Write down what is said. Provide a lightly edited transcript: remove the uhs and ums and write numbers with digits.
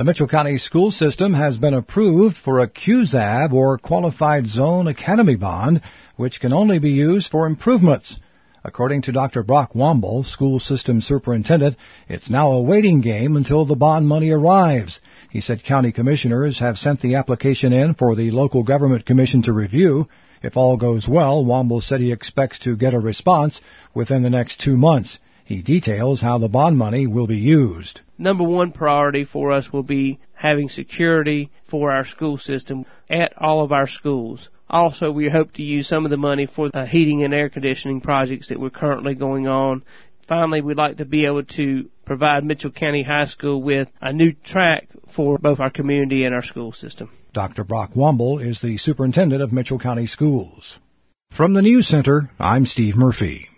The Mitchell County school system has been approved for a QZAB, or Qualified Zone Academy bond, which can only be used for improvements. According to Dr. Brock Womble, school system superintendent, it's now a waiting game until the bond money arrives. He said county commissioners have sent the application in for the local government commission to review. If all goes well, Womble said he expects to get a response within the next 2 months. He details how the bond money will be used. Number one priority for us will be having security for our school system at all of our schools. Also, we hope to use some of the money for heating and air conditioning projects that we're currently going on. Finally, we'd like to be able to provide Mitchell County High School with a new track for both our community and our school system. Dr. Brock Womble is the superintendent of Mitchell County Schools. From the News Center, I'm Steve Murphy.